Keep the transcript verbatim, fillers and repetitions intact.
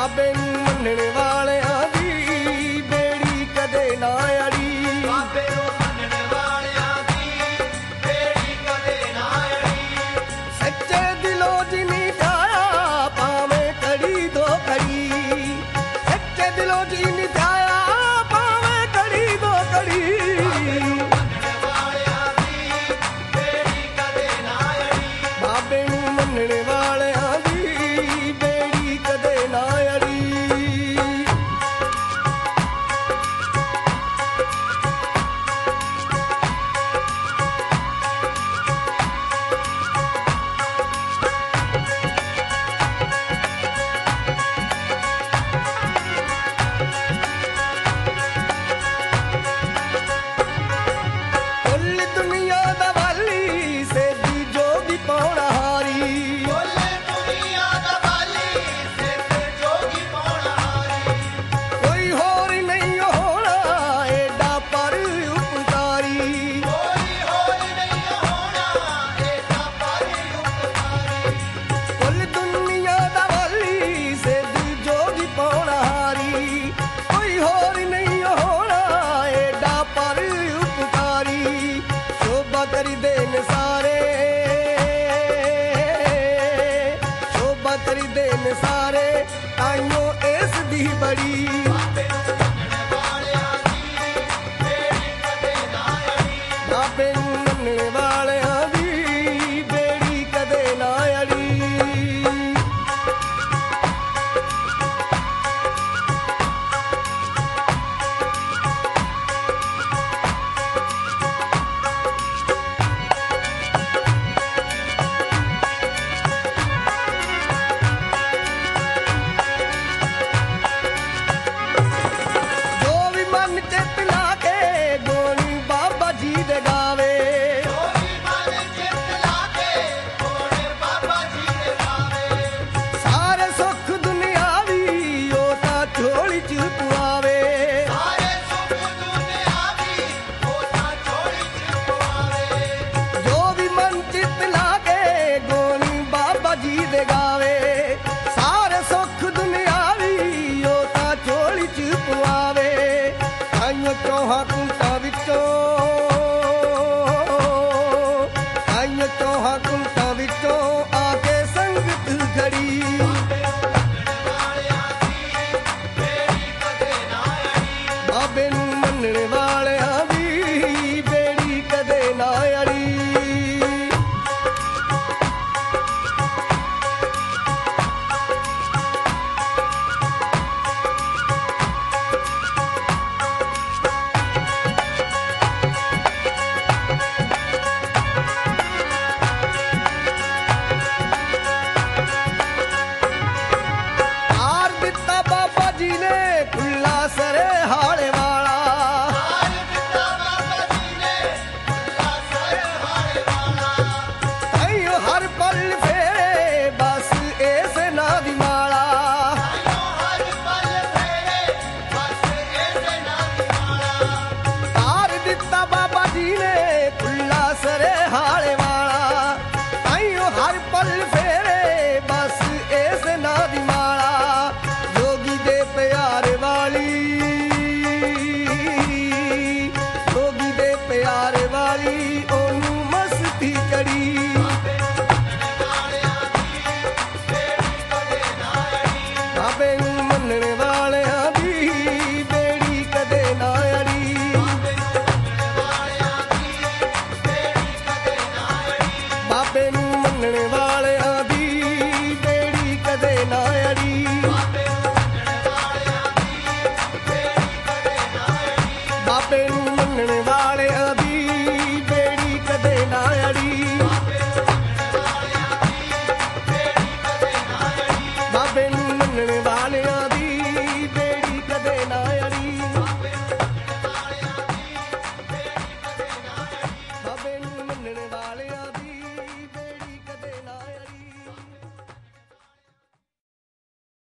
ਬਾਬੇ ਨੂੰ ਮੰਨਣ ਵਾਲਿਆਂ ਦੀ ਬੇੜੀ ਕਦੇ ਨਾ ਅੜੀ। ਬਾਬੇ ਨੂੰ ਮੰਨਣ ਵਾਲਿਆਂ ਦੀ ਬੇੜੀ ਕਦੇ ਨਾ ਅੜੀ। ਸੱਚੇ ਦਿਲੋਂ ਜਿਨੀ ਧਿਆਇਆ ਭਾਵੇਂ ਘੜੀ ਦੋ ਘੜੀ, ਸੱਚੇ ਦਿਲੋਂ ਜਿਨੀ ਧਿਆਇਆ ਭਾਵੇਂ ਘੜੀ ਦੋ ਘੜੀ। ਬਾਬੇ ਨੂੰ ਮੰਨਣ ਵਾਲਿਆਂ ਦੀ ਬੇੜੀ ਕਦੇ ਨਾ ਅੜੀ। ਕੁੱਲ ਦੁਨੀਆ ਦਾ ਵਾਲੀ ਸੇਧੀ ਜੋਗੀ ਪਾਉਣਾ ਹਾਰੀ। ਕੁੱਲ ਦੁਨੀਆ ਦਾ ਵਾਲੀ ਸਿੱਧ ਜੋਗੀ ਪਾਉਣਾ ਹਾਰੀ। ਕੋਈ ਹੋਰ ਨਹੀਂ ਹੋਣਾ ਏਡਾ ਪਰ ਉਪਕਾਰੀ। ਕੋਈ ਹੋਰ ਨਹੀਂ ਹੋਣਾ ਏਡਾ ਪਰ ਉਪਕਾਰੀ। ਕੁੱਲ ਦੁਨੀਆ ਦਾ ਵਾਲੀ ਸੇਧੀ ਜੋਗੀ ਪਾਉਣਾ ਹਾਰੀ। ਕੋਈ ਹੋਰ ਨਹੀਂ ਹੋਣਾ ਏਡਾ ਪਰ ਉਪਕਾਰੀ। ਸ਼ੋਭਾ ਕਰੀਦੇ ਨੇ ਸਾਰੇ, ਸ਼ੋਭਾ ਕਰੀਦੇ ਨੇ ਸਾਰੇ ਤਾਈਓ ਇਸ ਦੀ ਬੜੀ। ਬਾਬੇ ਨੂੰ ਮੰਨਣ ਵਾਲਿਆਂ ਦੀ ਬੇੜੀ ਕਦੇ ਨਾ ਅੜੀ। ਬਾਬੇ ਨੂੰ ਮੰਨਣ ਵਾਲਿਆਂ ਦੀ ਬੇੜੀ ਕਦੇ ਨਾ ਅੜੀ। ਜੋ ਵੀ ਮਨ ਚਿੱਤ ਲਾ ਕੇ ਗੋਣੀ ਬਾਬਾ ਜੀ ਦੇ ਗਾਵੇ। ਜੋ ਵੀ ਮਨ ਚਿੱਤ ਲਾ ਕੇ ਗੋਣੇ ਬਾਬਾ ਜੀ ਦੇ ਗਾਵੇ। ਸਾਰੇ ਸੁੱਖ ਦੁਨਿਆਵੀ ਉਹ ਤਾਂ ਝੋਲੀ ਚ ਪੁਆਵੇ। ਸਾਰੇ ਸੁੱਖ ਦੁਨਿਆਵੀ ਉਹ ਤਾਂ ਝੋਲੀ ਚ ਪਵਾਵੇ। ਜੋ ਵੀ ਮਨ ਚਿੱਤ ਲਾ ਕੇ ਗੋਣੀ ਬਾਬਾ ਜੀ ਦੇ ਗਾਵੇ। ਸਾਰੇ ਸੁੱਖ ਦੁਨਿਆਵੀ ਉਹ ਤਾਂ ਝੋਲੀ ਚ ਪੁਆਵੇ। ਤਾਈਓ ਚੌਹਾਂ ਕੁੰਟਾਂ ਵਿੱਚੋਂ, ਤਾਈਓ ਚੌਹਾਂ ਕੁੰਟਾਂ ਵਿੱਚੋਂ ਆ ਕੇ ਸੰਗਤ ਖੜੀ। ਬਾਬੇ ਨੂੰ ਮੰਨਣ ਵਾਲਿਆਂ ਦੀ ਬੇੜੀ ਕਦੇ ਨਾ ਅੜੀ। ਬਾਬੇ ਨੂੰ ਮੰਨਣ ਵਾਲਿਆਂ ਦੀ ਬੇੜੀ ਕਦੇ ਨਾ ਅੜੀ। ਹਾਰ ਦਿੱਤਾ ਬਾਬਾ ਜੀ ਨੇ ਖੁੱਲਾ ਸਰੇ ਹਾਲੇ ਵਾਲਾ। ਹਾਰ ਦਿੱਤਾ ਬਾਬਾ ਜੀ ਨੇ ਖੁੱਲਾ ਸਰ ਹਾਰੇ ਵਾਲਾ। ਤਾਈਓ ਹਰ ਪਲ ਫੇਰੇ ਬਸ ਇਸ ਨਾਂ ਦੀ ਮਾਲਾ। ਤਾਈਓ ਹਰ ਪਲ ਫੇਰੇ ਬਸ ਇਸੇ ਨਾਂ ਦੀ ਮਾਲਾ। ਹਾਰ ਦਿੱਤਾ ਬਾਬਾ ਜੀ ਨੇ ਖੁੱਲਾ ਸਰੇ ਹਾਲੇ ਵਾਲਾ। ਤਾਈਓ ਹਰ ਪਲ ਫੇਰੇ ਬਸ ਇਸ ਨਾਂ ਦੀ ਮਾਲਾ। ਜੋਗੀ ਦੇ ਪਿਆਰ ਵਾਲੀ, ਜੋਗੀ ਦੇ ਪਿਆਰ ਵਾਲੀ ਉਹਨੂੰ ਮਸਤੀ ਚੜੀ। ਬਾਬੇ ਨੂੰ ਮੰਨਣ ਵਾਲਿਆਂ ਦੀ ਬੇੜੀ ਕਦੇ ਨਾ ਅੜੀ। ਬਾਬੇ ਨੂੰ ਮੰਨਣ ਵਾਲਿਆਂ